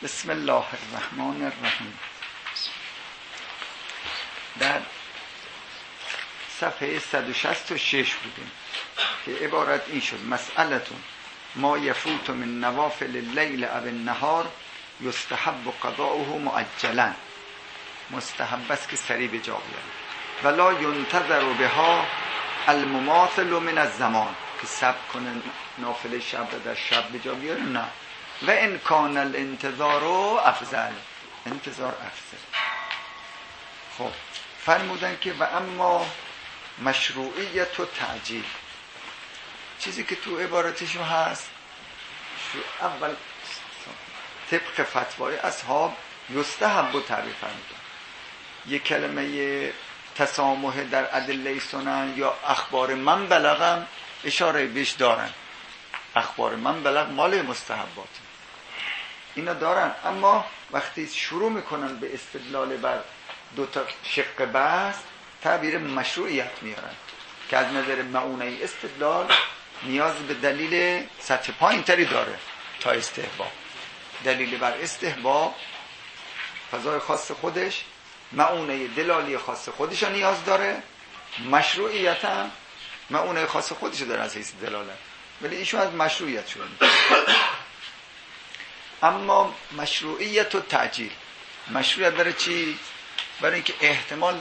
بسم الله الرحمن الرحیم. در صفحه 166 بودیم که عبارت این شد: مسئلتون ما یفوت من نوافل اللیل او النهار یستحب قضاؤه مؤجلا. مستحب است که سریع به جا بیاره. ولا ینتظر بها المماثل من الزمان، که صبر کنه نافله شب را در شب به جا بیاره، نه. و ان کان الانتظار افضل، انتظار افضل. خب فرمودن که و اما مشروعیت و تعجیل، چیزی که تو عبارتشون هست اول طبق فتوای اصحاب یستحب و تعبیر فرمودن. یک کلمه تسامح در ادله سنن یا اخبار من بلغم اشاره بهش دارن. اخبار من بلغ مال مستحبات اینا دارن، اما وقتی شروع میکنن به استدلال بر دو تا شق بحث تعبیر مشروعیت میارن که از نظر معونه استدلال نیاز به دلیل سطح پایین‌تری داره تا استحباب. دلیل بر استحباب فضای خاص خودش، معونه دلالی خاص خودش رو نیاز داره، مشروعیت هم معونه خاص خودش داره از حیث دلالت، ولی ایشون از مشروعیت شروع میکنه. اما مشروعیت و تعجیل، مشروعیت داره چی؟ برای اینکه احتمال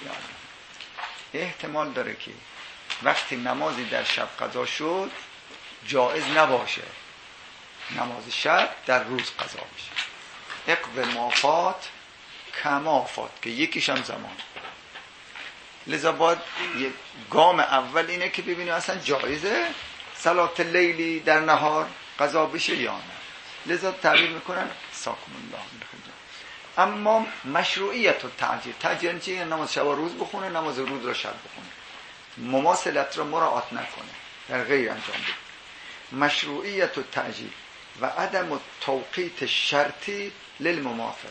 داره که وقتی نمازی در شب قضا شد جایز نباشه نماز شب در روز قضا بشه. اقض ما فات کما فات، که یکیش هم زمان. لذا باید یه گام اول اینه که ببینیم اصلا جایزه صلات لیلی در نهار قضا بشه یا نه. لذا تعبیر میکنن ساکم الله من خجل. اما مشروعیت و تعجیل چیه؟ نماز شب روز بخونه، نماز روز را شب بخونه، مماثلت را مراعات نکنه، در غیر انجام بده. مشروعیت و تعجیل و عدم توقیت شرطی للمماثله.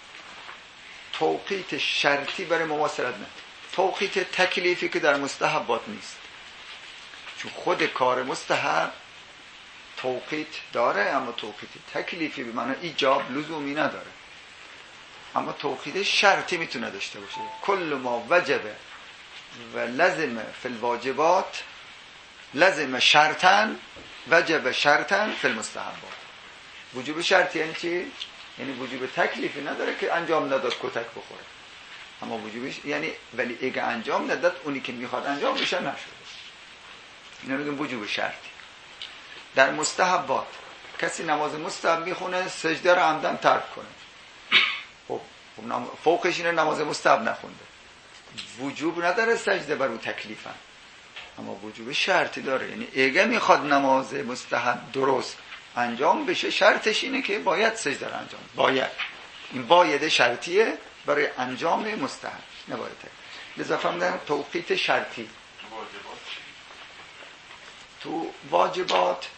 توقیت شرطی برای مماثلت نه، توقیت تکلیفی که در مستحبات نیست، چون خود کار مستحب توقیت داره، اما توقیت تکلیفی به معنی ایجاب لزومی نداره. اما توقیت شرطی میتونه داشته باشه. کل ما وجب و لازم فی الواجبات لازم شرطا وجب شرطا فی المستحبات. وجوب شرطی یعنی چی؟ یعنی وجوب تکلیفی نداره که انجام نداد کتک بخوره، اما وجوبش یعنی ولی اگه انجام نداد اونی که میخواد انجام بشه نشده. اینا میگن وجوب شرطی. در مستحبات کسی نماز مستحب میخونه سجده رو عمدن ترک کنه، خب فوقش اینه نماز مستحب نخونده، وجوب نداره سجده بر اون تکلیفن، اما وجوب شرطی داره. یعنی اگه میخواد نماز مستحب درست انجام بشه شرطش اینه که باید سجده رو انجام، باید، این باید شرطیه برای انجام مستحب، نباید تکلیف. لذا فهمیدن توقیت شرطی. تو واجبات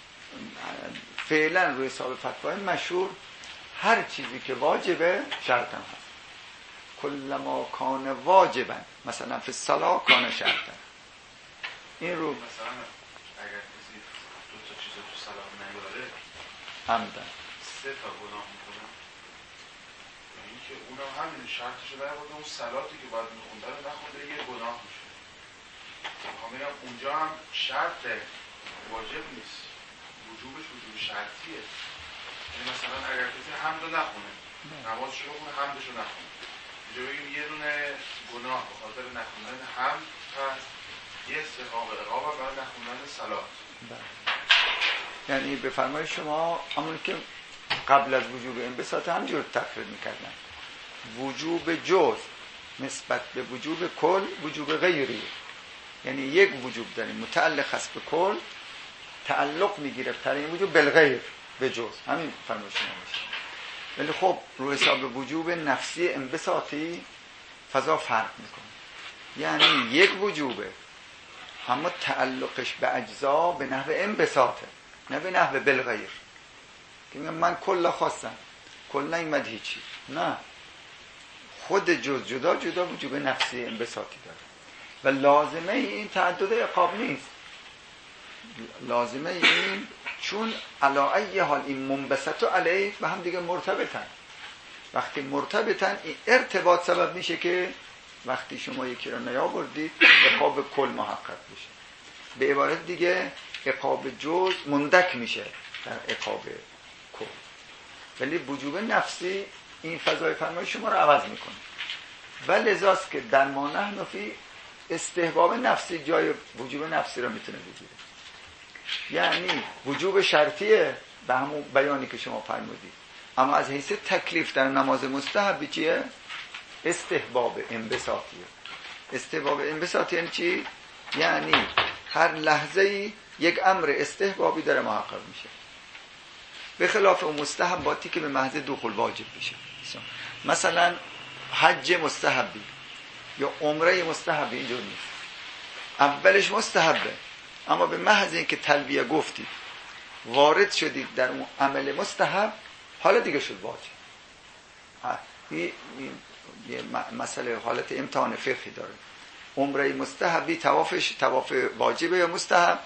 فعلا روی حساب فتوای مشهور هر چیزی که واجبه شرط هم هست. کلما کان واجبا، مثلا فی الصلاة کان شرطا. این رو مثلا اگر کسی دو تا چیز تو صلاة نیاره عمدن 3 تا گناه میکنه، یعنی که اونم همین شرطشو برآورده، اون صلاتی که باید میخونده رو نخونده یه گناه میشه. میگم اونجا هم شرط واجب نیست، وجوبش وجوب شرطیه. یعنی مثلا اگر کسی حمدو نخونه، نمازشو بخونه حمدشو نخونه، اینجا بگیم یه دونه گناه به خاطر نخوندن حمد هست، یه استحقاق عقاب برای نخوندن صلات. یعنی به فرمای شما همون که قبل از وجوب انبساط همجور تفرید میکردن، وجوب جز نسبت به وجوب کل وجوب غیری، یعنی یک وجوب داریم متعلق است به کل، تعلق میگیره پر این وجوب بالغیر به جز، همین فرمای شما میشه. ولی خب رو حساب وجوب نفسی انبساطی فضا فرق میکنه، یعنی یک وجوبه اما تعلقش به اجزا به نحو انبساطه، نه به نحو بالغیر که میگم من کلا خواستم کلا نیامد هیچی، نه، خود جز جدا جدا وجوب نفسی انبساطی داره. و لازمه این تعدد عقاب نیست، لازمه این چون علی حال این منبسط و علیه به هم دیگه مرتبطن. وقتی مرتبطن این ارتباط سبب میشه که وقتی شما یکی رو نیاوردید عقاب کل محقق بشه. به عبارت دیگه عقاب جز مندک میشه در عقاب کل. ولی وجوب نفسی این فضای فرمایش شما رو عوض میکنه. ولی لذاست که در ما نحن فی استحباب نفسی جای وجوب نفسی رو میتونه بگیره. یعنی وجوب شرطیه به همون بیانی که شما فرمودید، اما از حیث تکلیف در نماز مستحب چیه؟ استحباب انبساطیه. استحباب انبساطی یعنی چی؟ یعنی هر لحظه‌ای یک امر استحبابی داره محقق میشه، به خلاف اون مستحباتی که به محض دخول واجب میشه. مثلا حج مستحبی یا عمره مستحبی اینجور نیست. اولش مستحبه، اما به محض اینکه تلبیه گفتید وارد شدید در اون عمل مستحب، حالا دیگه شد واجب. این یه مسئله حالت امتحان فقهی داره. عمره مستحبی طوافش طواف واجبه یا مستحب؟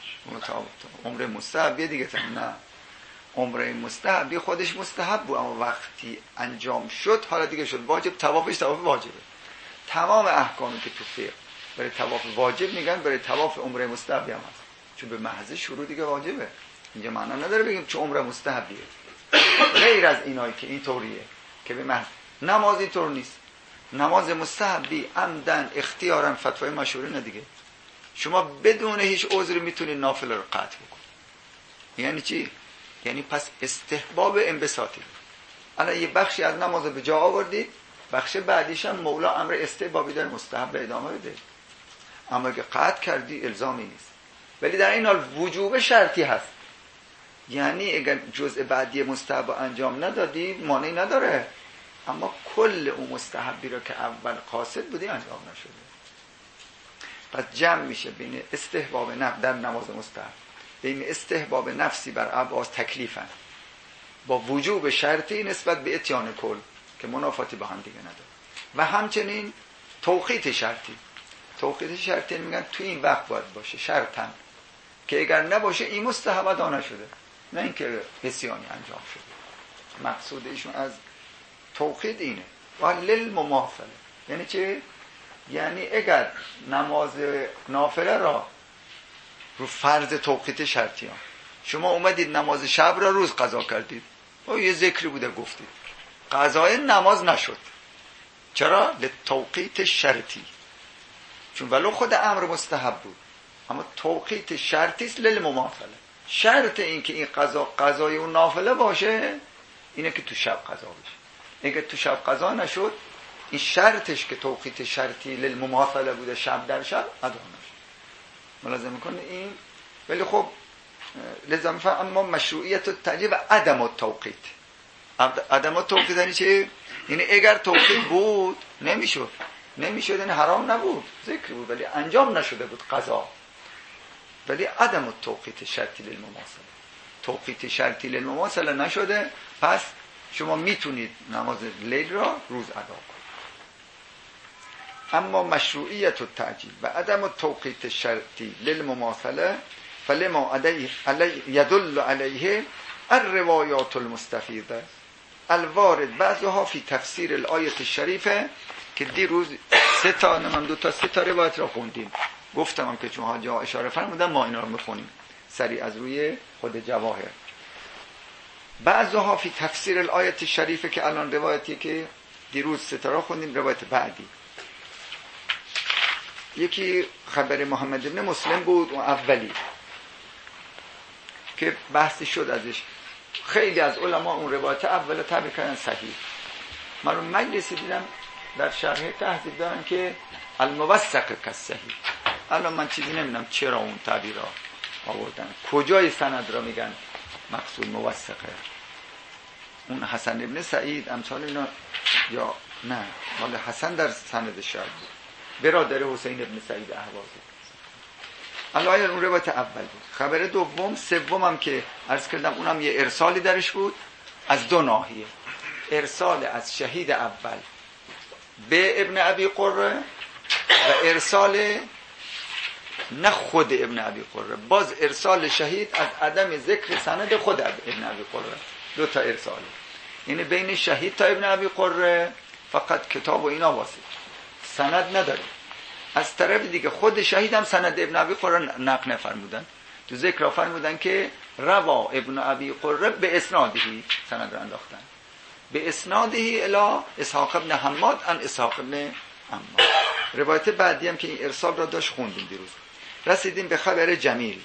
عمره مستحبی دیگه نه. عمره مستحبی خودش مستحب بود، اما وقتی انجام شد حالا دیگه شد واجب. طوافش طواف واجبه. تمام احکامی که تو فقه برای طواف واجب میگن برای طواف عمره مستحبی هم هست، چون به محض شروع دیگه واجبه. اینجا معنا نداره بگیم چون عمره مستحبیه. غیر از اینایی که این طوریه که به محض نماز اینطور نیست. نماز مستحبی عمدن اختیارا فتوای مشهوره دیگه. شما بدون هیچ عذری میتونید نافله رو قطع بکنید. یعنی چی؟ یعنی پس استحباب انبساطی. الان یه بخشی از نماز به جا آوردید، بخش بعدیش هم مولا امر استحبابی داره مستحب ادامه بده. اما اگه قطع کردی الزامی نیست. ولی در این حال وجوب شرطی هست. یعنی اگر جزء بعدی مستحب انجام ندادی مانعی نداره، اما کل اون مستحبی رو که اول قاصد بودی انجام نشده. پس جمع میشه بین استحباب نفس در نماز مستحب، بین استحباب نفسی بر ابعاد تکلیفن با وجوب شرطی نسبت به اتیان کل که منافاتی با هم دیگه نداره. و همچنین توقیت شرطی. توقیت شرطی میگن تو این وقت باید باشه شرطاً، که اگر نباشه این مستحب ادا نشده، نه اینکه عصیانی انجام شده. مقصود ایشون از توقید اینه. و للمماثله یعنی چه؟ یعنی اگر نماز نافله را رو فرض توقیت شرطی ها شما اومدید نماز شب را روز قضا کردید، او یه ذکری بوده گفتید، قضای نماز نشد. چرا؟ لتوقیت شرطی، چون ولو خود امر مستحب بود اما توقیت شرطی است. للمماثله، شرط این که این قضای اون نافله باشه اینه که تو شب قضا بشه. اگه تو شب قضا نشد این شرطش که توقیت شرطی للمماثله بوده شب در شب ادا نشد. ملاحظه میکنه این. ولی خب لازم فهم اما مشروعیت التعجیل و عدم التوقیت. عدم التوقیت یعنی چه؟ یعنی اگر توقیت بود نمیشد یعنی حرام نبود، ذکر بود ولی انجام نشده بود قضا. ولی عدم التوقیت شرطی للمماثله، توقیت شرطی للمماثله نشده، پس شما میتونید نماز لیل را روز ادا کنید. اما مشروعیت التعجیل و عدم التوقیت شرطی للمماثله فلما يدل عليه الروایات المستفیضه الوارد بعضها فی تفسیر الآیه الشریفه، که دیروز سه تا روایت را خوندیم. گفتم هم که چون ها جا اشاره فرمودن ما اینا رو میخونیم سریع از روی خود جواهر. بعضها فی تفسیر الآیه الشریفه که الان روایتی که دیروز سه تا را خوندیم روایت بعدی. یکی خبر محمد ابن مسلم بود، اون اولی که بحثی شد ازش. خیلی از علما اون روایت اول تعبیر کردن صحیح. من رو مجلسی دیدم در شرح تهذیب دارن که الموثق کالصحیح. الان من چیزی نمیدونم چرا اون تعبیر را آوردن، کجای سند را میگن مقصود موثقه. اون حسن ابن سعید امثال اینا یا نه، مال حسن در سند شاید بود، برادر حسین ابن سعید اهوازی. الان اون روایت اول بود. خبر دوم سوم هم که عرض کردم اونم یه ارسالی درش بود از دو ناحیه. ارسال از شهید اول به ابن ابی قره و ارسال نه خود ابن ابی قره. باز ارسال شهید از عدم ذکر سند خود ابن ابی قره. دو تا ارسال، یعنی بین شهید تا ابن ابی قره فقط کتاب و اینا واسه سند نداره. از طرف دیگه خود شهید هم سند ابن ابی قره نقل نفرمودن، تو ذکر فرمودن که روا ابن ابی قره به اسنادهی، سند رو انداختن به اسنادهی الی اسحاق ابن حماد ان اسحاق ابن عمار. روایت بعدی هم که این ارسال را داشت خوندیم دیروز. رسیدیم به خبر جمیل.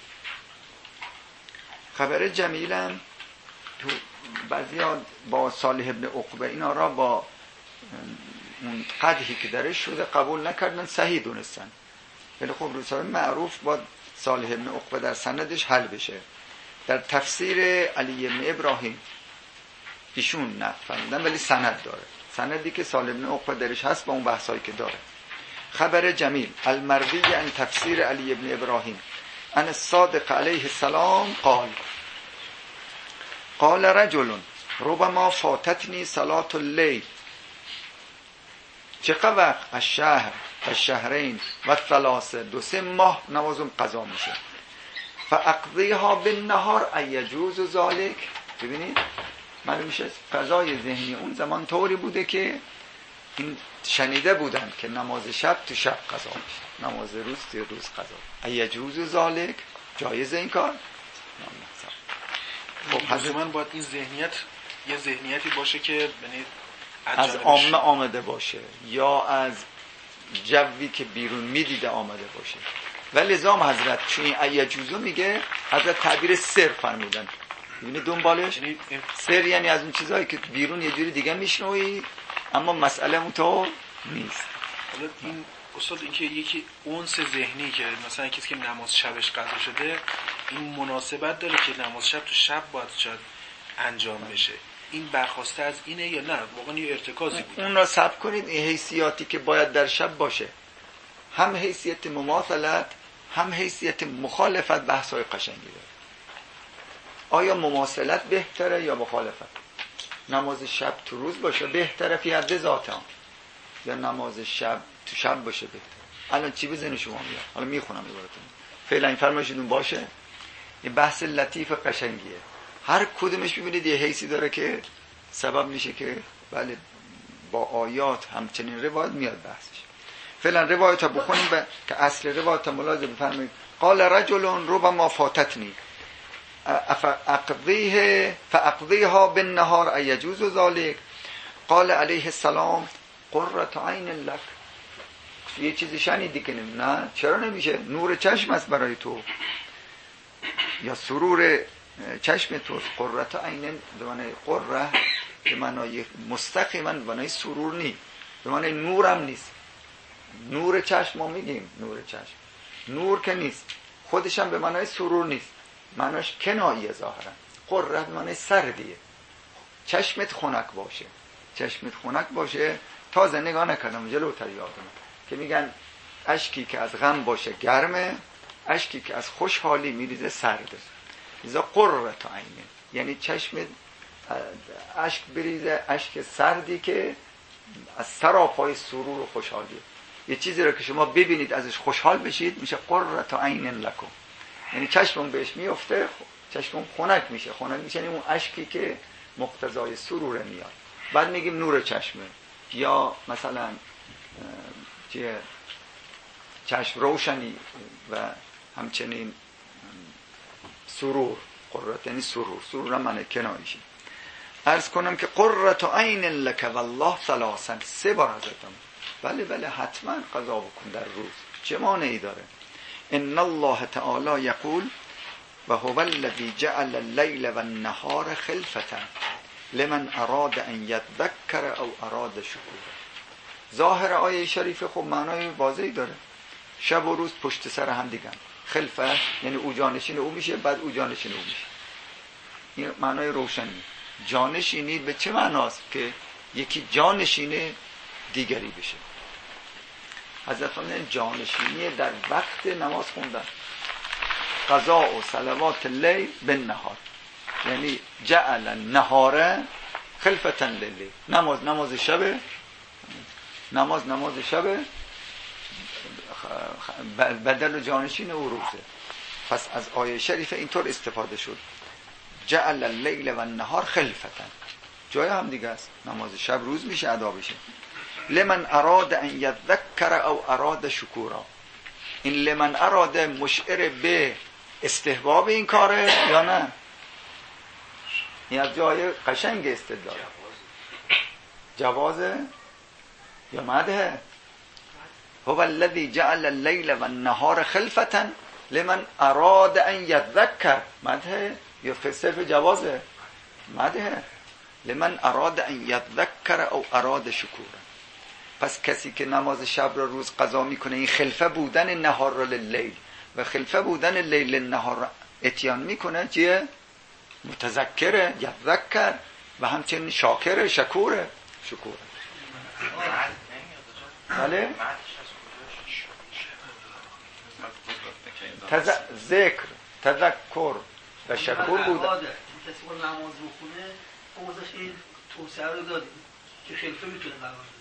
خبر جمیل هم تو بعضیا با صالح ابن عقبه اینا را با اون قدحی که درش شده قبول نکردن، صحیح دونستن. ولی خب روزهای معروف با صالح ابن عقبه در سندش حل بشه. در تفسیر علی ابن ابراهیم ایشون نقل فرمودن ولی سند داره، سندی که صالح ابن عقبه درش هست با اون بحثایی که داره. خبر جمیل المروی عن تفسیر علی ابن ابراهیم عن الصادق علیه السلام قال رجل ربما فاتتنی صلاة اللیل، چقدر وقت از شهر و شهرین و ثلاثه 2-3 ماه نمازم قضا میشه. فاقضیها بالنهار ایجوز ذالک. ببینید معلوم میشه قضای ذهنی اون زمان طوری بوده که این شنیده بودن که نماز شب تو شب قضا میشه، نماز روز تو روز قضا. ایجوز ذالک، جایزه این کار؟ خب حتما باید این ذهنیت یه ذهنیتی باشه که یعنی از عامه آمده باشه یا از جوی که بیرون میدیده آمده باشه. ولی لزام حضرت چون این ایجوزو میگه حضرت تعبیر سر فرمودن. ببینید دنبالش سر یعنی از اون چیزهایی که بیرون یه جوری دیگه میشنوی اما مسئله اونطور نیست. حالا این استاد این که یکی اونس ذهنی که مثلا کسی که نماز شبش قضا شده این مناسبت داره که نماز شب تو شب باید شاید انجام بشه، این برخواسته از اینه یا نه واقعا یه ارتکازی بود؟ اون را ثبت کنید. این حیثیاتی که باید در شب باشه، هم حیثیت مماثلت هم حیثیت مخالفت، بحث‌های قشنگی داره. آیا مماثلت بهتره یا مخالفت؟ نماز شب تو روز باشه بهتره فی حد ذاتم، یا نماز شب تو شب باشه بهتره؟ الان چی بزنه شما میاد؟ حالا میخونم عبارتون. فعلا این فرمایشتون باشه. این بحث لطیف قشنگیه. هر کدومش ببینید یه حیثی داره که سبب میشه که بله با آیات همچنین روایت میاد بحثش. فعلا روایت ها بخونیم که اصل روایت ها ملاحظه بفرمایید. قال رجل ربما فاتتنی فاقضیها بالنهار ایجوز ذلك. قال علیه السلام قرة عین لک. یه چیزی شنیدی که نه چرا نمیشه؟ نور چشم است برای تو یا سرور چشم تو. قرة عین به معنی قره به معنی مستقیما به معنی سرور نیست، به معنی نورم نیست. نور چشم ما میگیم نور چشم، نور که نیست، خودش هم به معنی سرور نیست، معناش کنایه ظاهرا. قره به معنی سردیه. چشمت خنک باشه، چشمت خنک باشه. تازه نگاه نکردم جلوتر یادم که میگن اشکی که از غم باشه گرمه، اشکی که از خوشحالی میریزه سرده. لذا قرة عین یعنی چشمت اشک بریزه، اشک سردی که از سراپای سرور و خوشحالیه. یه چیزی رو که شما ببینید ازش خوشحال بشید میشه قرة عین لکم، یعنی چشمون بهش میفته، چشمون خنک میشه. خنک میشه یعنی اون اشکی که مقتضای سروره میاد. بعد میگیم نور چشمه، یا مثلا چشم روشنی و همچنین سرور. قرة یعنی سرور، سرور هم معنی کنایشه. عرض کنم که قرة عین لک والله ثلاثا، 3 بار حضرتم بله حتما قضا بکن در روز، چه مانعی داره؟ ان الله تعالی یقول و هو الذی جعل اللیل و النهار خلفة لمن اراد ان یذکر او اراد شکور. ظاهر آیه شریفه خب معنای واضحی داره. شب و روز پشت سر هم دیگه. خلفه یعنی او جانشین او میشه، بعد او جانشین او میشه. این معنای روشنی. جانشینی به چه معناست؟ که یکی جانشین دیگری بشه. حضرت فرمودن جانشینی در وقت نماز خوندن. قضاء و صلوات اللیل بالنهار، یعنی جعل النهار خلفة لللیل. نماز شب، نماز شب بدل و جانشین او روزه. پس از آیه شریف اینطور استفاده شد جعل اللیل و النهار خلفتا. جای هم دیگه است، نماز شب روز میشه ادا بشه. لمن اراد ان یذکر او اراد شکورا. این لمن اراد مشعر به استحباب این کاره یا نه؟ این از جای قشنگ استدلال. جوازه یا مدحه؟ هو الذی جعل اللیل و النهار خلفتا لمن اراد ان یذکر. مدحه یا صرف جوازه؟ مدحه. لمن اراد ان یذکر او اراد شکورا. پس کسی که نماز شب را روز قضا میکنه این خلفه بودن نهار را لیل و خلفه بودن لیل نهار را اتیان میکنه چیه؟ متذکره، یذکر و همچنین شاکره، شکوره. بله؟ ذکر، تذکر و شکور بودن. کسی که نماز بخونه اوزش این توسعه رو دادیم که خلفه میتونه قرار بده.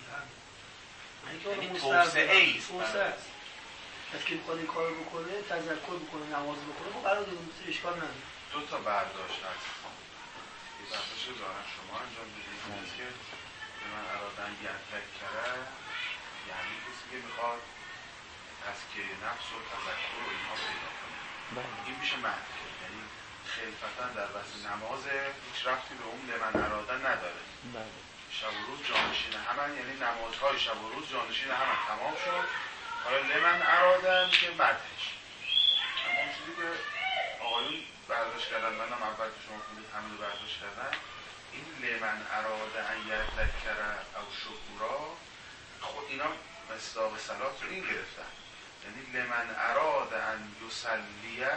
یعنی توسعه است. کسی که میخواد این کار بکنه، تذکر بکنه، نماز بخونه، خب قرار دادیم اشکال نداره. دو تا برداشت هست. یه برداشت دارن شما انجام بدید که به من ارادن یذکره، یعنی کسی که میخواد تزکیه نفس و تذکر و اینها پیدا کنه. این میشه معنی، یعنی خلفتا در بحث نماز هیچ ربطی به اون لمن ارادن نداره. شب و روز جانشین همن، یعنی نمازهای شب و روز جانشین همن، تمام شد. حالا لمن ارادن که بعدش اما اون چیزی که آقایون برداشت کردن، منم اول که شما خودید همین رو برداشت کردن، این لمن اراده ان یذکر او شکورا، خود اینا مصداق صلات رو این گرفتن. یعنی لمن اراده ان یصلیه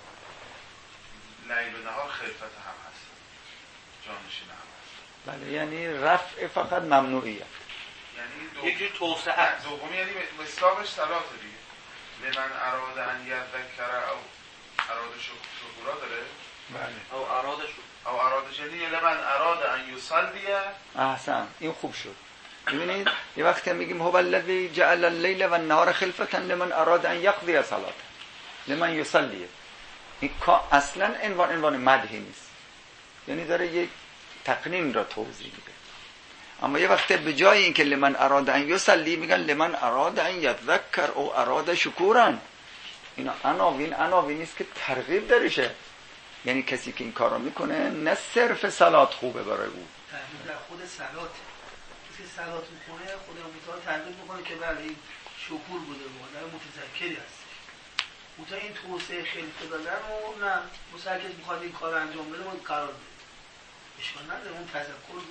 لیل و نهار خلفت هم هست، جانشین هم هست. بله، یعنی رفع فقط ممنوعیت، یعنی یکی توسعه. دومی یعنی مصداقش صلات دیگه. لمن اراده ان یذکر او اراده شکورا داره. بله. او اراده یعنی لمن اراده ان یصلیه. احسن، این خوب شد. ببینید یه وقتی میگیم هو الذی جعل اللیل و النهار خلفتا لمن اراد ان یقضی صلاته لمن یصلی، این اصلا عنوان مدحی نیست، یعنی داره یک تقنین را توضیح میده. اما یه وقتی به جای اینکه لمن اراد ان یصلی میگن لمن اراد ان یذکر او اراد شکورا. اینا عناوین نیست که ترغیب درشه، یعنی کسی که این کارو میکنه نه صرف صلات خوبه برای او، در خود صلات کسی صلات میکنه خود متعال ترغیب میکنه که بله این شکور بوده، مادر متذکری هست. متعال این توسعه خلفه دادن و نه مسلکش میخواد این کار انجام بده ما قرار بده، اشکال نداره. اون تذکر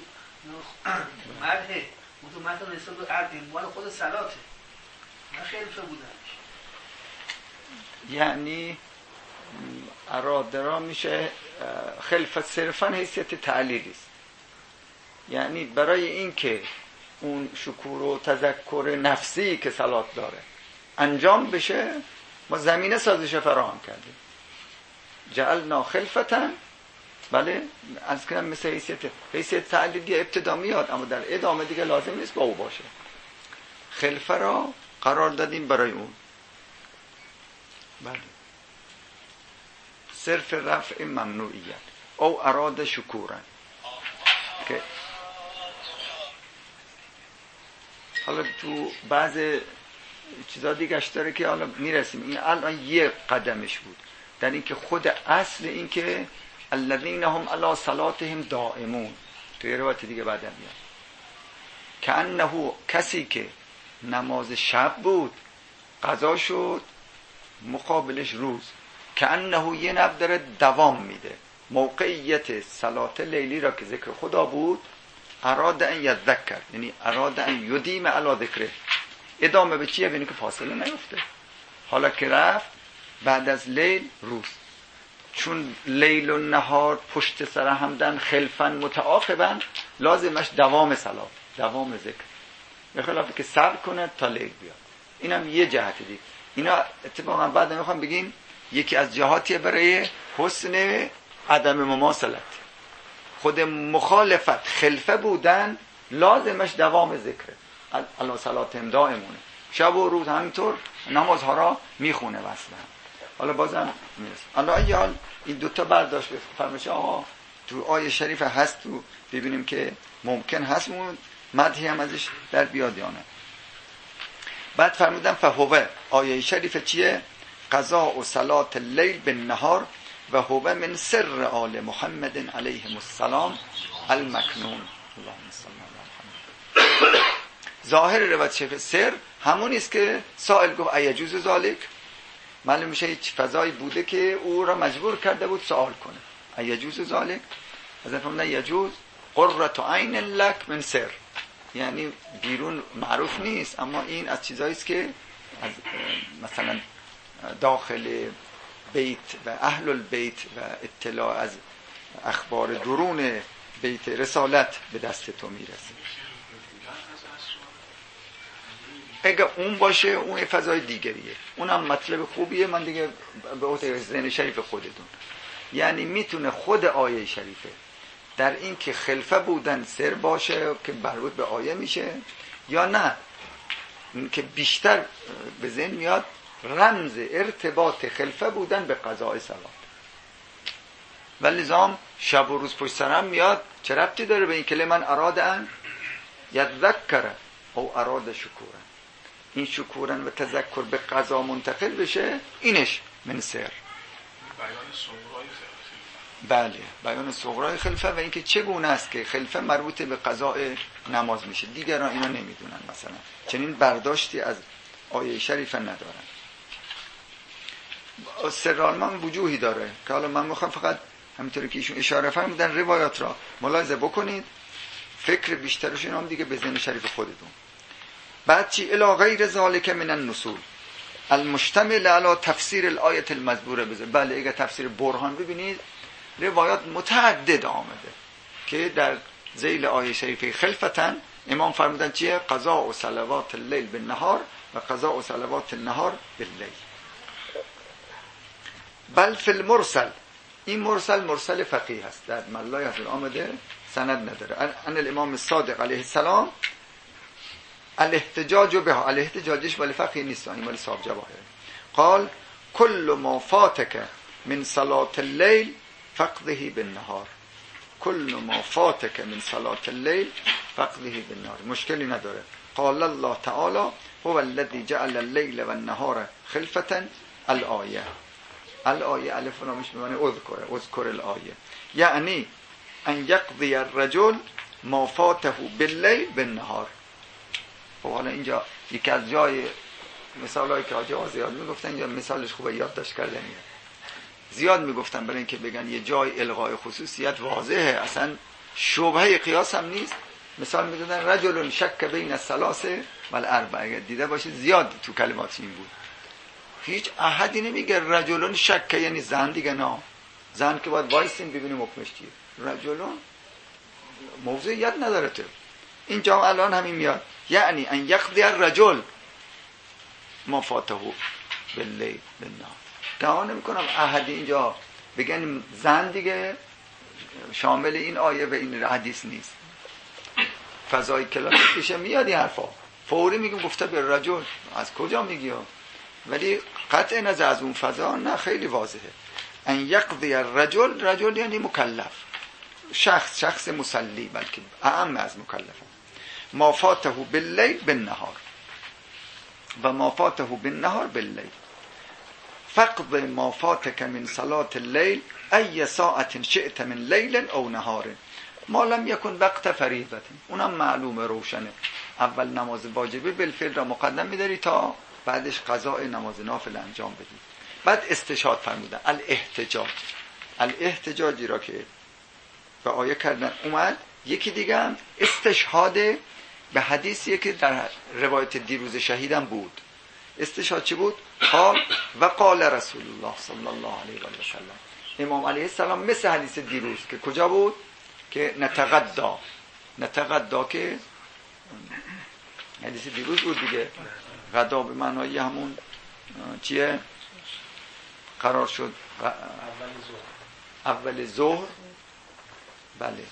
مدحه متعال نسبت به عنوان خود صلاته، نه خلفه بودنش. یعنی اراده را میشه خلفت صرفا حیثیت تعلیلی است، یعنی برای اینکه اون شکور و تذکر نفسی که صلات داره انجام بشه ما زمینه سازش فراهم کردیم. جعلنا خلفتا، بله از کنم مثل حیثیت تعلیلی ابتدا میاد، اما در ادامه دیگه لازم نیست با او باشه. خلفه را قرار دادیم برای اون، بله صرف رفع ممنوعیت او اراد شکورا. که حالا تو بعض چیزا دیگه داره که حالا میرسیم، این الان یه قدمش بود در اینکه خود اصل این که الذین هم علی صلاتهم دائمون، توی روایت دیگه بعدم میاد که انه کسی که نماز شب بود قضا شد مقابلش روز، که انه یه نب داره دوام میده. موقعیت صلات لیلی را که ذکر خدا بود اراد ان یذکر، یعنی اراد ان یدیم علی ذکره، ادامه به چیه؟ یعنی که فاصله نیفته. حالا که رفت بعد از لیل روز، چون لیل و نهار پشت سر همدن خلفا متعاقبا، لازمش دوام صلات، دوام ذکر، به خلافی که صبر کنه تا لیل بیاد. اینم یه جهت دیگه. اینا اتفاقا بعد میخوام بگیم یکی از جهاتیه برای حسن عدم مماثلت. خود مخالفت خلفه بودن لازمش دوام ذکره، علی صلاتهم دائمونه، شب و روز همینطور نمازها را میخونه مثلا. حالا بازم میرسه. حالا ای حال این دوتا برداشت فرمایش آقا تو آیه شریف هست، تو ببینیم که ممکن هست اون مدحی هم ازش در بیاد یا نه. بعد فرمودم فهوه آیه شریف چیه؟ قضاء و صلات اللیل بالنهار و هو من سر آل محمد علیهم السلام المکنون. اللهم صل علی محمد. ظاهر روایت شیخ سر همون است که سائل گفت ایجوز ذالک، معلوم میشه هیچ فضایی بوده که او را مجبور کرده بود سوال کنه. ایجوز ذالک از فرمودن یجوز قرة عین لک من سر، یعنی بیرون معروف نیست اما این از چیزایی است که از مثلا داخل بیت و اهل البیت و اطلاع از اخبار درون بیت رسالت به دست تو میرسه. اگه اون باشه اون فضای دیگریه، اونم مطلب خوبیه. من دیگه به عهده ذهن شریف خودتون، یعنی میتونه خود آیه شریفه در این که خلفه بودن سر باشه که مربوط به آیه میشه، یا نه که بیشتر به ذهن میاد رمز ارتباط خلفه بودن به قضاء صلات. ولی لزام شب و روز پشت سرم میاد چه ربطی داره به این که من اراد ان یذکر او اراد شکورا، این شکورن و تذکر به قضا منتقل بشه، اینش من سر. بله بیان صغرای خلفه و اینکه چگونه است که خلفه مربوط به قضاء نماز میشه. دیگران اینا نمیدونن، مثلا چنین برداشتی از آیه شریفه ندارن. سرالمان وجوهی داره که حالا من میخوام فقط همینطوری که ایشون اشاره فرمودن روایات را ملاحظه بکنید، فکر بیشترشون هم دیگه به ذهن شریف خودتون. بعد چی؟ الی غیر ذالک من النصول المشتمل علی تفسیر الآیه المذکوره. بله اگه تفسیر برهان ببینید روایات متعدد آمده که در ذیل آیه شریفه خلفتن امام فرمودن چیه؟ قضاء و صلوات اللیل بالنهار و قضاء و صلوات النهار باللیل. بل فی المرسل، این مرسل فقیه هست، در ملای هست آمده، سند نداره. ان الامام الصادق علیه السلام الاحتجاج بها، الاحتجاجش ولی فقیه نیست، این ولی صاحب جواهر قال کل ما فاتک من صلات اللیل فقده بالنهار، کل ما فاتک من صلات اللیل فقده بالنهار. مشکلی نداره. قال الله تعالی هو الذی جعل اللیل و النهار خلفة الآیه. الآیه الف و لامش میمونه اذکر الآیه، یعنی ان یقضی الرجل ما فاته باللیل بالنهار. خب حالا اینجا یکی از جای مثالایی که آجا زیاد میگفتن، اینجا مثالش خوبه یادداشت کردنیه، زیاد میگفتن برای اینکه بگن یه جای الغای خصوصیت واضحه، اصلا شبهه قیاس هم نیست. مثال میدادن رجل شک بین الثلاث والاربع، اگر دیده باشید زیاد تو کلمات این بود. هیچ احدی نمیگه رجلون شک یعنی زن دیگه، نه زن که باید وایسیم ببینیم حکمش چیه. رجلون موضوعیت نداره. تو اینجا الان همین میاد، یعنی ان یقضی الرجل ما فاته باللیل بالنهار. دعا نمی‌کنم احدی اینجا بگن زن دیگه شامل این آیه و این حدیث نیست. فضای کلاسیکش میاد این حرفا، فوری میگیم گفته به رجل، از کجا میگی؟ ولی قطع نظر از اون فضا نه، خیلی واضحه. ان یقضی الرجل، رجل یعنی مکلف، شخص مسلی، بلکه اعم از مکلف. ما فاته باللیل بالنهار و ما فاته بالنهار باللیل. فقد ما فاتك من صلاة الليل ای ساعت شئت من لیل او نهار ما لم یکن وقت فریضه. اونم معلومه روشنه، اول نماز واجبه بالفعل را مقدم میداری تا بعدش قضاء نماز نافل انجام بدی. بعد استشهاد فرمودن، الاحتجاجی را که به آیه کردن اومد. یکی دیگه هم استشهاد به حدیثیه که در روایت دیروز شهیدم بود. استشهاد چی بود؟ قال رسول الله صلی الله علیه و سلم، امام علیه السلام مثل حدیث دیروز که کجا بود؟ که نتغدا که حدیث دیروز بود دیگه، غدا به معنای همون چیه؟ قرار شد اول ظهر. بله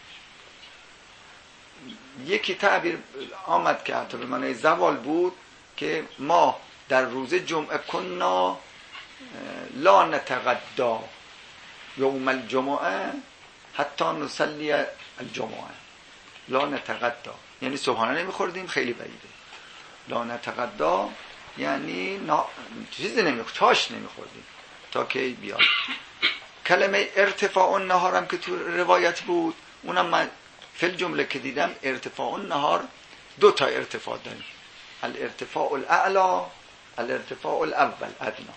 یکی تعبیر آمد که حتی به معنای زوال بود، که ما در روز جمعه کنا لا نتغدا یوم الجمعه حتی نصلی الجمعه. لا نتغدا یعنی صبحانه نمیخوردیم، خیلی بعیده. لا نتغدا یعنی چیزی نمیخوردیم، چاش نمیخوردیم تا که بیاد. کلمه ارتفاع النهار هم که تو روایت بود، اونم من فی الجمله که دیدم ارتفاع النهار 2 تا ارتفاع داریم، الارتفاع الاعلا، الارتفاع الاول ادنا.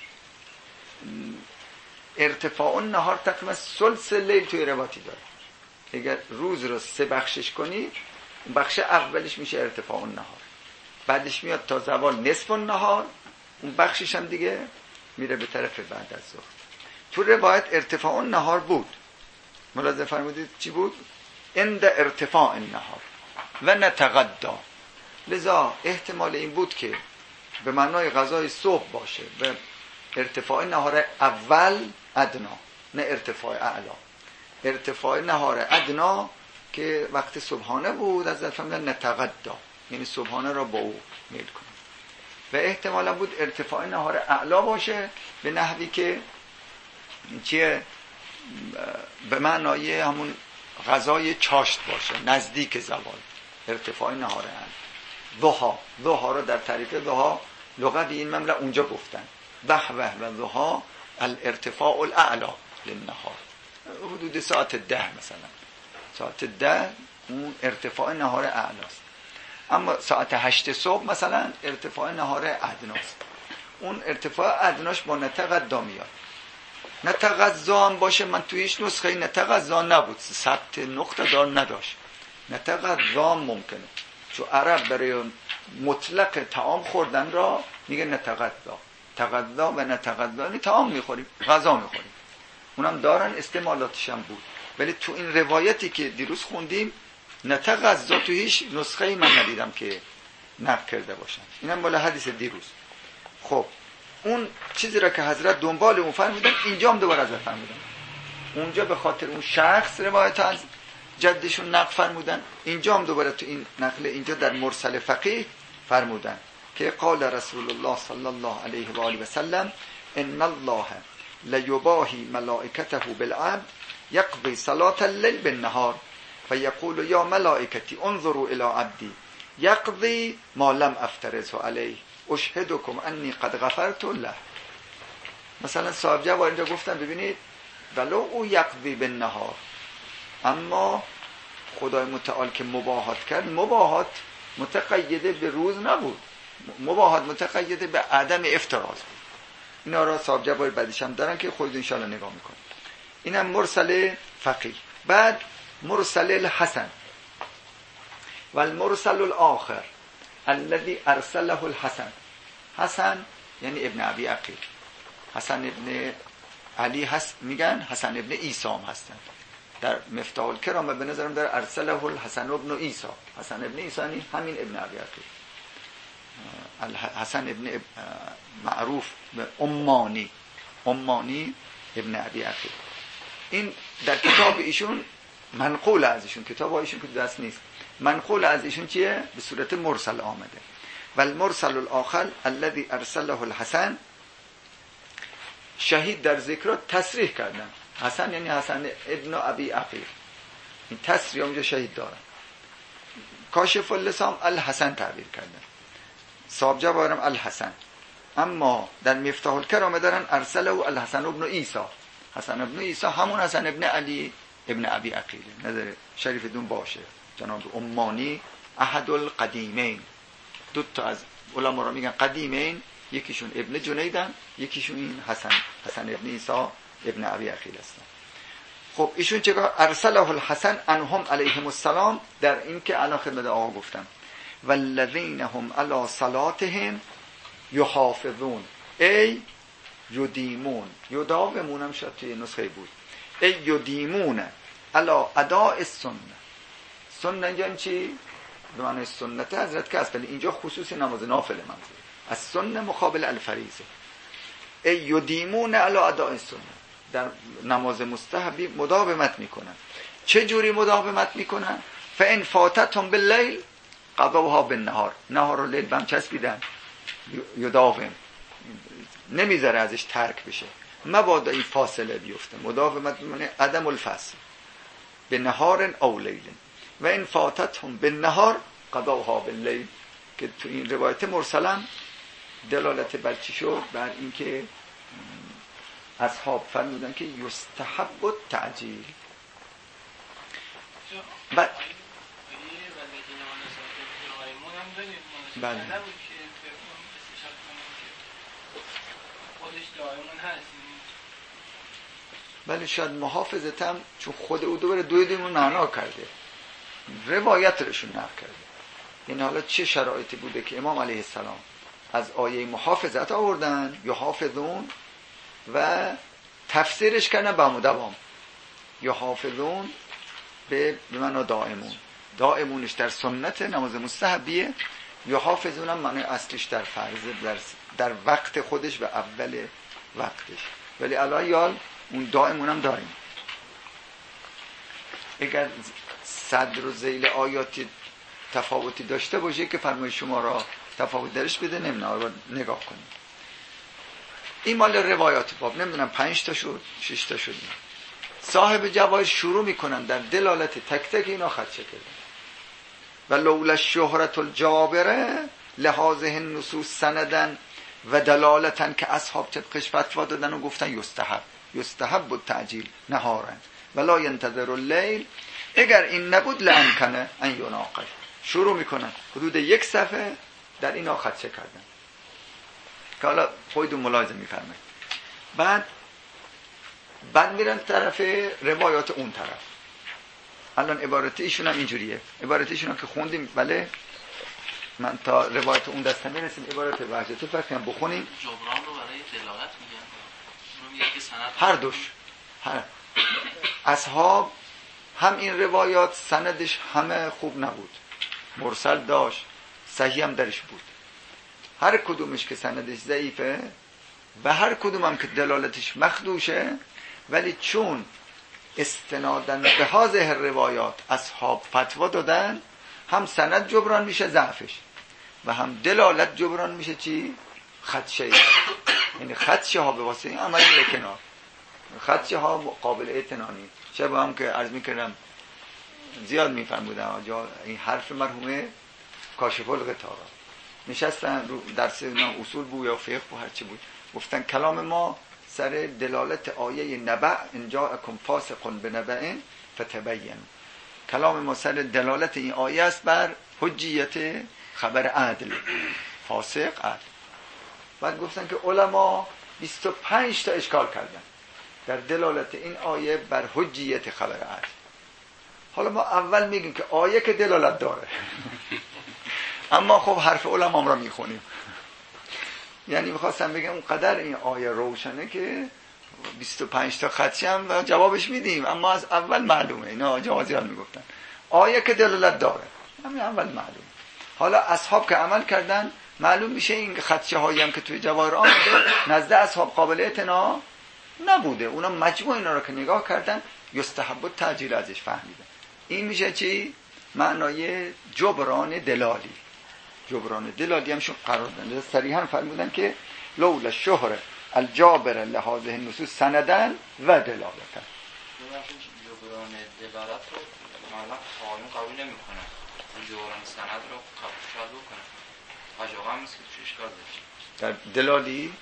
ارتفاع النهار تقریبا ثلث لیل توی روایتی داره. اگر روز رو 3 بخشش کنی، بخش اولش میشه ارتفاع النهار، بعدش میاد تا زوال نصف النهار، اون بخشش هم دیگه میره به طرف بعد از ظهر. تو روایت ارتفاع النهار بود، ملاحظه فرمودید چی بود؟ عند ارتفاع النهار و نتغدا. لذا احتمال این بود که به معنای غذای صبح باشه، به ارتفاع نهار اول ادنا، نه ارتفاع اعلا. ارتفاع نهار ادنا که وقت صبحانه بود، از فهمیدن نتغدا یعنی صبحانه را با او میل کنیم. و احتمالا بود ارتفاع نهار اعلا باشه به نحوی که چیه، به معنای همون غذای چاشت باشه نزدیک زوال. ارتفاع نهار اعلا. ضحا رو در تعریف ضحا لغوی این مملو اونجا گفتن، ضحوه و ضحا الارتفاع الاعلا للنهار، حدود ساعت 10 مثلا، ساعت 10 اون ارتفاع نهار اعلاست. اما ساعت 8 صبح مثلا ارتفاع نهار ادناست. اون ارتفاع ادناش با نتغدا میاد. نتغذا هم باشه، من توی هیچ نسخه نتغذا نبود، ثبت نقطه دار نداشت. نتغذا ممکنه، چون عرب برای مطلق طعام خوردن را میگه نتغذا. تغذا و نتغذا یعنی طعام میخوریم، غذا میخوریم، اونم دارن، استعمالاتش هم بود. ولی تو این روایتی که دیروز خوندیم نتغذا تو هیچ نسخه من ندیدم که نقل کرده باشن. اینم مال حدیث دیروز. خب اون چیزی را که حضرت دنبال اون فرمودن اینجا هم دوباره ازش فرمودن. اونجا به خاطر اون شخص روایت از جدشون نقل فرمودن، اینجا هم دوباره تو این نقل اینجا در مرسل فقیه فرمودن که قال رسول الله صلی الله علیه و آله و سلم ان الله لیباهی ملائکته بالعبد یقضی صلاة الليل بالنهار فیقول یا ملائکتی انظروا الى عبدی یقضی ما لم افترضه علیه اشهدکم انی قد غفرت له. مثلا صاحب جواب اینجا گفتن ببینید ولو او یقضی بالنهار، اما خدای متعال که مباهات کرد، مباهات متقیده به روز نبود، مباهات متقیده به عدم افتراض بود. اینا را صاحب جواب بعدش هم دارن که خودتون ان شاء الله نگاه میکنید. اینم مرسل فقیه. بعد مرسل الحسن و المرسل الاخر الذي ارسله الحسن. حسن یعنی ابن ابی عقیل، حسن ابن علی هست، میگن حسن ابن عیسی هم هستن. در مفتاح الکرام به نظرم در ارسله الحسن ابن عیسی، حسن ابن عیسی یعنی همین ابن ابی عقیل، حسن ابن معروف به امانی ابن ابی عقیل. این در کتاب ایشون منقول از ایشون، کتاب ایشون که دست نیست، منقول از ایشون چیه؟ به صورت مرسل آمده. و المرسل الاخر الذي ارسله الحسن، شهید در ذکر تصریح کردن، حسن یعنی حسن ابن ابی عقیل، این تصریح اونجا شهید دارن. کاشف اللسان الحسن تعبیر کردن، صاحب جوارم الحسن. اما در مفتاح الکرام دارن ارسله الحسن ابن عیسی، حسن ابن عیسی همون حسن ابن علی ابن ابی عقیل، نظر شریف دون باشه. جناب امانی احد القدیمین، 2 تا از علما را میگن قدیمین، یکیشون ابن جنیدن، یکیشون این حسن ابن عیسی ابن ابی عقیل هستن. خب ایشون چگاه ارسله الحسن انهم علیهم السلام، در این که الان خدمت آقا گفتم والذین هم علی صلاتهم یحافظون ای یدیمون، یداومون هم شاید توی نسخه بود، ای یدیمون علی اداء السنه. سنه یعنی چی؟ به معنی سنت حضرت که است، ولی اینجا خصوص نماز نافل منظور از سنه مقابل الفریضه. ای یدیمون علی اداء السنه، در نماز مستحبی مداومت میکنن. چه جوری مداومت میکنن؟ فان فاتتهم باللیل قضاها بالنهار، نهار و لیل بهم چسبیدن، یداوم، نمیذاره ازش ترک بشه، مبادا این فاصله بیفته. مداومت معنی عدم الفصل به نهار او لیل و این فاتتهم بالنهار قضاها باللیل، که تو این روایت مرسلا دلالت بر چی شد؟ بر اینکه اصحاب فرمودن که یستحب التعجیل. بله ولی شاید محافظتم چون خود او دوباره دویدون معنا کرده، روایت رشون نقل کرده. این حالا چه شرایطی بوده که امام علیه السلام از آیه محافظت آوردن یا حافظون و تفسیرش کردن به دوام، یا حافظون به معنی دائمون، دائمونش در سنت نماز مستحبیه، یا حافظون هم معنی اصلش در فرض در وقت خودش و اول وقتش، ولی الان اون دائمون هم داریم. اگر صدر و ذیل آیاتی تفاوتی داشته باشه که فرمای شما را تفاوت درش بده، نمیدونم نگاه کنیم. این مال روایات باب، نمیدونم 5 تا شد 6 تا شد. صاحب جواهر شروع میکنن در دلالت تک تک اینا خط شکل و لولا الشهرة الجابره لهذه النصوص سندن و دلالتن که اصحاب طبقش فتوا دادن و گفتن یستحب التعجیل نهارا ولا ينتظر اللیل. اگر این نبود لامکنه ان یناقش. شروع میکنن حدود 1 صفحه در اینا خدشه کردن که حالا خودتون ملاحظه میفرمایید. بعد میرن طرف روایات اون طرف. الان عبارت ایشون هم اینجوریه، عبارت ایشون هم که خوندیم، بله من تا روایت اون دسته میرسیم. عبارت وحدت الفقه هم بخونیم. جبران رو برای دلالت میگن، اون میگه که سند هر دوش اصحاب هم این روایات سندش همه خوب نبود، مرسل داشت، صحیح هم درش بود. هر کدومش که سندش ضعیفه و هر کدوم هم که دلالتش مخدوشه، ولی چون استنادن به هذه روایات اصحاب فتوا دادن، هم سند جبران میشه ضعفش و هم دلالت جبران میشه چی؟ خدشه. یعنی خدشه ها به واسطه این عملی کنار، خدشه ها قابل اعتنانی. شب هم که عرض میکردم زیاد میفرمودن جا این حرف مرحومه کاشف الغطا نشستن رو درس اصول بود یا فقه بود هرچی بود، گفتن کلام ما سر دلالت آیه نبع ان جاءکم فاسق بنبأ فتبین. کلام ما سر دلالت این آیه است بر حجیت خبر عدل، فاسق عدل. بعد گفتن که علما 25 تا اشکال کردن در دلالت این آیه بر حجیت خبر عدل. حالا ما اول میگیم که آیه که دلالت داره اما خب حرف علما را میخونیم. یعنی میخواستم بگم اون قدر این آیه روشنه که 25 تا خدشه هم و جوابش میدیم، اما از اول معلومه. اینا جوازیان میگفتن آیه که دلالت داره، همین اول معلومه. حالا اصحاب که عمل کردن معلوم میشه این خدشه هایی هم که توی جواهر آمده نزد اصحاب قابل اعتنا نبوده. اونا مجموع اینا رو که نگاه کردن یستحب التعجیل ازش فهمیدن. این میشه چی؟ معنای جبران دلالی. جبران دلالی همشون قرار دادن. صریحا فرمودن که لولا الشهر الجابر لهذه النصوص سندن و دلالتن. جبران دلالت رو معلق قانون قبول نمی کنن، جبران سند رو قبول شاید بکنن. حاجاقا هم مثل که توش اشکال داشت در دلالی؟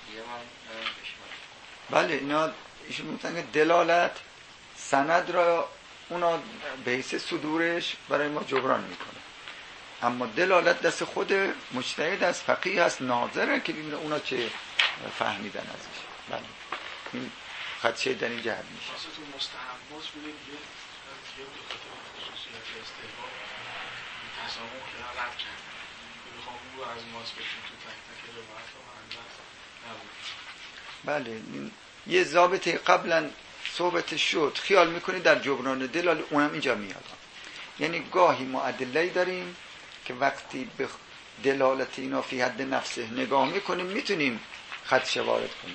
بله اینا ایشون میگن که دلالت سند را اونا به حیث صدورش برای ما جبران میکنه، اما دلالت دست خود مجتهد است، فقیه است، ناظره که ببینه اونا چه فهمیدن ازش. بله این خدشه در این جهت میشه. واسه تو مستحبات بوده دیگه دیگه به خاطر خصوصیت استحباب تسامح که رد کرد. میخوام رو از ماست بشیم تو تک تک روایت رو منبت نبود. بله این یه ضابطه قبلا صحبت شد، خیال میکنی در جبران دلال اونم اینجا میاد. یعنی گاهی ما ادله‌ای داریم که وقتی به دلالت اینا فی حد نفسه نگاه میکنیم میتونیم خدشه وارد کنیم،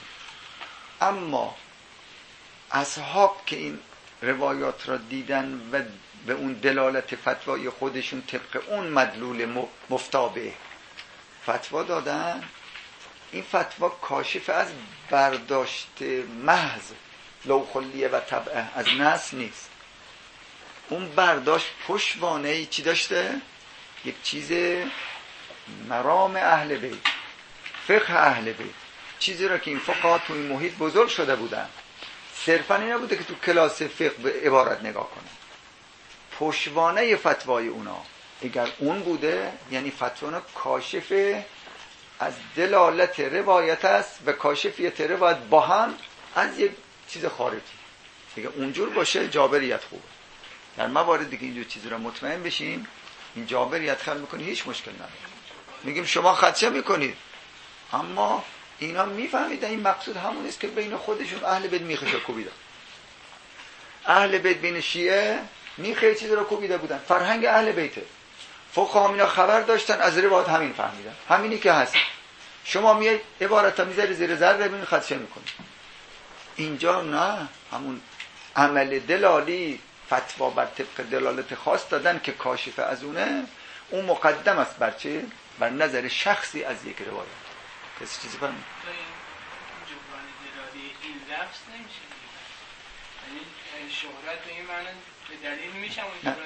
اما اصحاب که این روایات را دیدن و به اون دلالت فتوای خودشون طبق اون مدلول مفتابه فتوا دادن، این فتوا کاشف از برداشت محض لوخلیه و طبعه از نص نیست. اون برداشت پشتوانه چی داشته؟ یک چیز مرام اهل بیت، فقه اهل بیت، چیزی را که این فقها تو این محیط بزرگ شده بودن. صرفا این نبوده که تو کلاس فقه به عبارت نگاه کنه. پشتوانه فتوای اونا اگر اون بوده، یعنی فتوا کاشف از دلالت روایت است و کاشفیت روایت با هم از یک چیز خارجی. اگر اونجور باشه جابریت خوبه. در مواردی که اینجور چیزی را مطمئن بشیم، این جابریت خلق میکنی هیچ مشکل نداره. میگیم شما خدشه میکنید، اما اینا میفهمیدن این مقصود همون است که بین خودشون اهل بیت میخش کوبیدن. اهل بیت بین شیعه میخه چیزی را کوبیده بودن. فرهنگ اهل بیته. فقها اینا خبر داشتن، از روایت همین فهمیدن. همینی که هست. شما میای عبارتا میذاری زیر ذره ببین خدشه میکنید. اینجا نه، همون عمل دلالی فتوا بر طبق دلالت خاص دادن که کاشف از اون مقدم است بر چه؟ بر نظر شخصی از یک روایت. کسی چیزی فهمید؟ جبران دلالی این لفظ نمیشه، یعنی شهرت به این معنی به دلیل میشه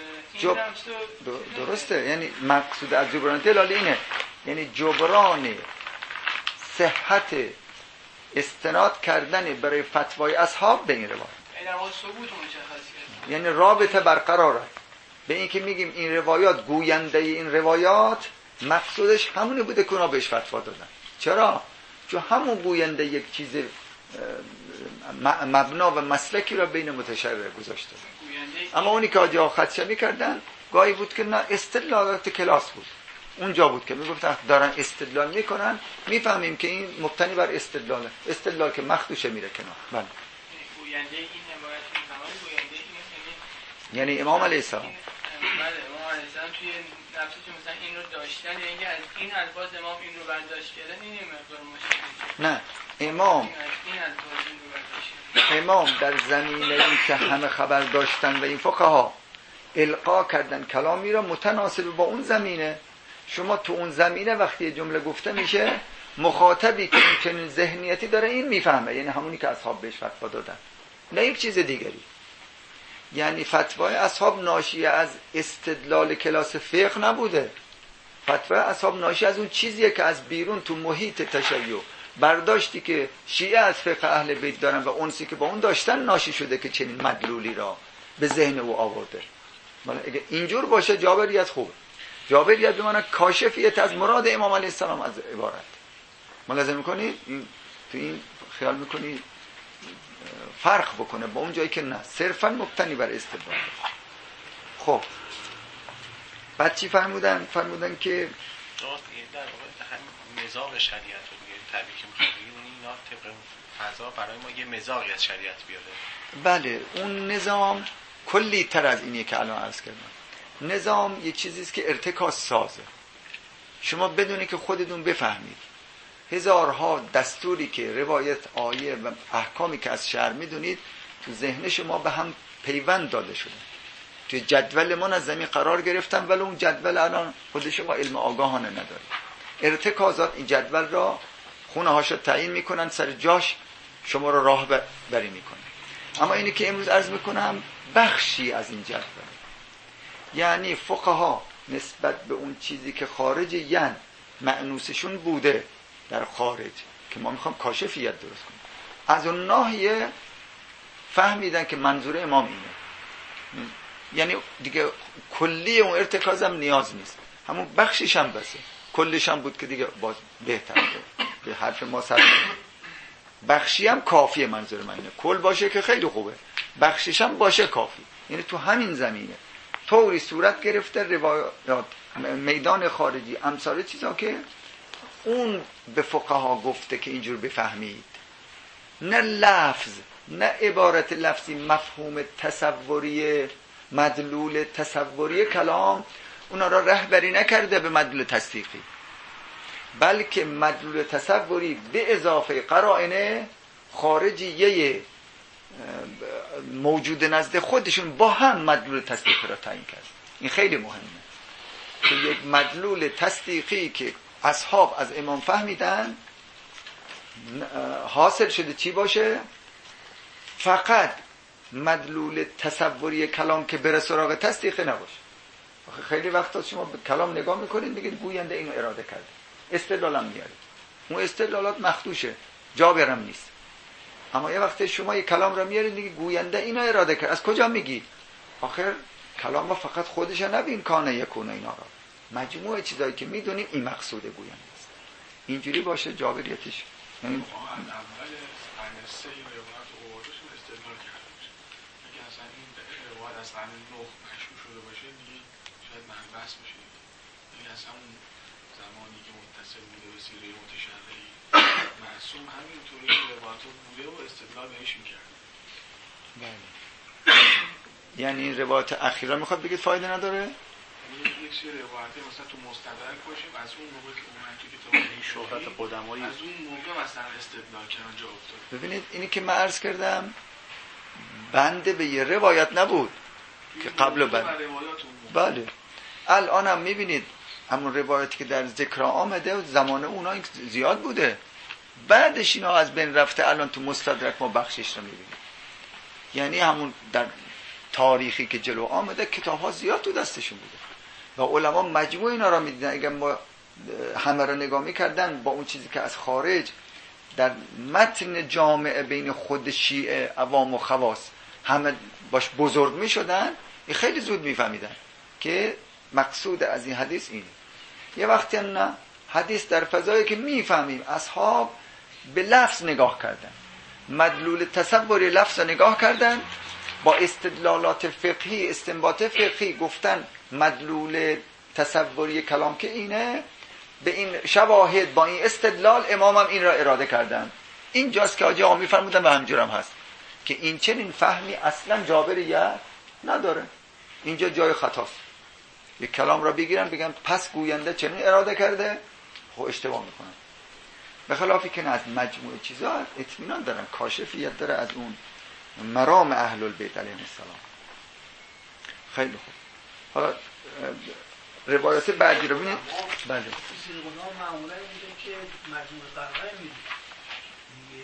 این درسته. یعنی مقصود از جبران دلالی اینه، یعنی جبران صحت استناد کردن برای فتوای اصحاب به این روایت، یعنی رابطه برقرار است. به این که میگیم این روایات گوینده این روایات مقصودش همونه بوده که اونا بهش فتوا دادن. چرا؟ چون همون گوینده یک چیز مبنا و مسلکی را بین متشرع گذاشته. اما اونی که آجا خدشه میکردن گاهی بود که نه استدلالات کلاس بود. اونجا بود که میگفتن دارن استدلال میکنن، میفهمیم که این مبتنی بر استدلاله، استدلال که مخدوشه میره کنار. بله. گوینده این حمایت می‌کنه، گوینده این یعنی امام علیه السلام. بله، امام علیه السلام توی نفسشون مثلا این رو داشتن، یعنی از این الفاظ امام این رو برداشت کردن، این مقدار مشکلی. نه، امام این الفاظ این رو برداشت. امام در زمینه این که همه خبر داشتن و این فقها القا کردن کلامی را متناسب با اون زمینه. شما تو اون زمینه وقتی جمله گفته میشه، مخاطبی که چنین ذهنیتی داره این میفهمه، یعنی همونی که اصحاب بهش فتوا دادن، نه یک چیز دیگری. یعنی فتوای اصحاب ناشی از استدلال کلاس فقه نبوده. فتوای اصحاب ناشی از اون چیزیه که از بیرون تو محیط تشیع برداشتی که شیعه از فقه اهل بیت دارن و انسی که با اون داشتن ناشی شده که چنین مدلولی را به ذهن او آورده. اگه اینجور باشه جابریت خوبه. جابریت به معنی کاشفیت از مراد امام علیه السلام از عبارت. ملاحظه میکنید؟ تو این خیال میکنید فرق بکنه با اون جایی که نه، صرفا مبتنی بر استدلال. خب بعد چی فرمودن؟ فرمودن که در واقع مزاق شریعت رو دیگه طبیعی که میخواد بگیم اینا طبق فضا برای ما یه مزاقی از شریعت بیاره. بله، اون نظام کلی تر از اینیه که الان عرض کردم. نظام یه چیزی است که ارتکاز سازه. شما بدونی که خودتون بفهمید هزارها دستوری که روایت آیه و احکامی که از شرع میدونید تو ذهن شما به هم پیوند داده شده، تو جدول منظمی قرار گرفتن، ولی اون جدول الان خود شما علم آگاهانه نداره. ارتکازات این جدول را خونه هاشو تعیین میکنن، سر جاش شما رو راه بری میکنن. اما اینی که امروز عرض میکنم بخشی از این جدول، یعنی فقها نسبت به اون چیزی که خارج یعنی مأنوسشون بوده در خارج که ما میخوام کاشفیت درست کنیم، از اون ناحیه فهمیدن که منظور امام اینه. یعنی دیگه کلی اون ارتکازم نیاز نیست، همون بخشش هم بسه. کلش هم بود که دیگه باز بهتر به حرف ما سر بخشی هم کافیه. منظور من اینه کل باشه که خیلی خوبه، بخشش هم باشه کافی. یعنی تو همین زمینه طوری صورت گرفته روایات میدان خارجی امثال چیزا که اون به فقها گفته که اینجور بفهمید، نه لفظ، نه عبارت لفظی، مفهوم تصوری، مدلول تصوری کلام اونا را رهبری نکرده به مدلول تصدیقی، بلکه مدلول تصوری به اضافه قرائن خارجیه موجود نزد خودشون با هم مدلول تصدیقی را تعیین کرد. این خیلی مهمه که یک مدلول تصدیقی که اصحاب از امام فهمیدن حاصل شده چی باشه؟ فقط مدلول تصوری کلام که بره سراغ تصدیق نباشه. آخه خیلی وقتا شما به کلام نگاه میکنید میگید گوینده اینو اراده کرده، استدلالم میاره، اون استدلالات مخدوشه، جا برم نیست. اما یه وقت شما یه کلام را میارید میگید گوینده اینو اراده کرد، از کجا میگی؟ آخر کلام ما فقط خودش نبین کانه یکونه اینا را، مجموعه چیزایی که میدونیم این مقصود گوینده است. اینجوری باشه جابریتش. یعنی از قرن 9 مشهور شده باشه دیگه شاید منبعث بشه. این از همون زمانی که متصل بوده به سیره متشرعی معصوم همینطوری روایات بوده و استدلال بهش میکرد. بله. یعنی روایات اخیرا میخواد بگید فایده نداره؟ یک سری روایات مثلا تو مستدرک باشیم از اون موقع که اومد تو کتاب این شهرت قدمایی از اون موقع مثلا استدلال کردن جا افتاد. ببینید اینی که من عرض کردم بنده به یه روایت نبود که قبل و بعد. بله الان هم میبینید همون روایتی که در ذکر آمده و زمان اونا زیاد بوده، بعدش اینا از بین رفته. الان تو مستدرک ما بخشش رو میبینیم. یعنی همون در تاریخی که جلو آمده کتاب ها زیاد تو دستشون بوده و علما مجموع اینا را میدیدن. اگر ما همه را نگاه میکردن با اون چیزی که از خارج در متن جامعه بین خود شیعه عوام و خواص همه باش بزرگ میشدن، خیلی زود میفهمیدن که مقصود از این حدیث اینه. یه وقتی هم نه، حدیث در فضایی که میفهمیم اصحاب به لفظ نگاه کردن، مدلول تصوری لفظ رو نگاه کردن، با استدلالات فقهی استنباط فقهی گفتن مدلول تصوری کلام که اینه، به این شواهد با این استدلال امام هم این را اراده کردن. این جاست که حاجی آقا میفرمودن و همجور هم هست که این چنین فهمی اصلا جابریت نداره. اینجا جای خطاست. یک کلام را بگیرن بگن پس گوینده چنین اراده کرده، خب اشتباه میکنن. به خلافی که از مجموعه چیزا اطمینان دارن، کاشفیت داره از اون مرام اهل البیت علیهم السلام. خیلی خوب. حالا روایت بعدی رو ببینید. بله. سیر قناه معمولا میگه که مجموعه قرآن میگه. میگه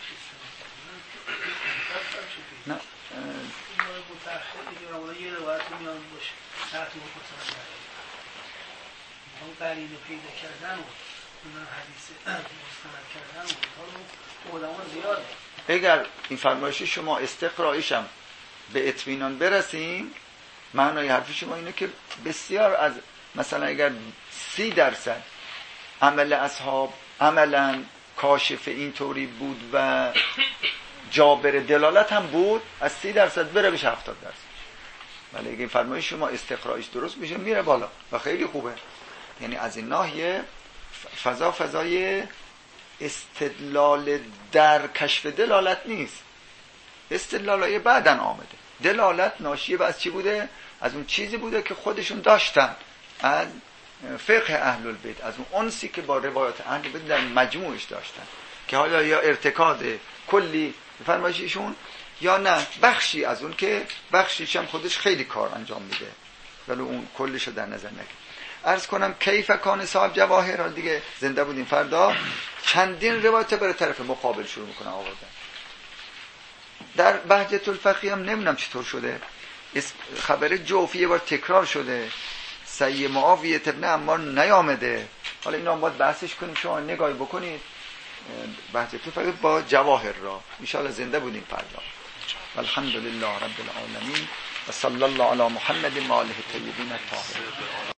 روایت نه. متأخر که معمولا یه روایت میان باشه. ساعت رو مثلا اون قرینه پیدا کردن و اون حدیث مستند کردن و علما زیاده. اگر این فرمایشی شما استقرایشم به اطمینان برسیم، معنای حرف شما اینه که بسیار از مثلا اگر 30% عمل اصحاب عملا کاشف اینطوری بود و جابر دلالت هم بود، از 30% بره بشه 70%. ولی اگه این فرمایش شما استقرایش درست میشه میره بالا و خیلی خوبه. یعنی از این ناحیه فضای استدلال در کشف دلالت نیست. استدلالای بعدن آمده. دلالت ناشیه از چی بوده؟ از اون چیزی بوده که خودشون داشتن از فقه اهل البیت، از اون انسی که با روایات اهل البیت در مجموعش داشتن که حالا یا ارتکاز کلی فرمایششون یا نه بخشی از اون که بخشیش هم خودش خیلی کار انجام میده ولی اون کلشو در نظر نگیر. عرض کنم کیف کان صاحب جواهر، دیگه زنده بودیم فردا چندین روایت برای طرف مقابل شروع میکنه آوردن. در بهجت الفقیه هم نمیدونم چطور شده خبر جوفی یه بار تکرار شده، سی معاویه ابن عمار نیامده. حالا اینا باید بحثش کنیم، شما نگاهی بکنید بهجت الفقیه با جواهر را ان شاء الله زنده بودیم فردا. الحمدلله رب العالمین و صلی الله علی محمد و آله الطیبین الطاهرین.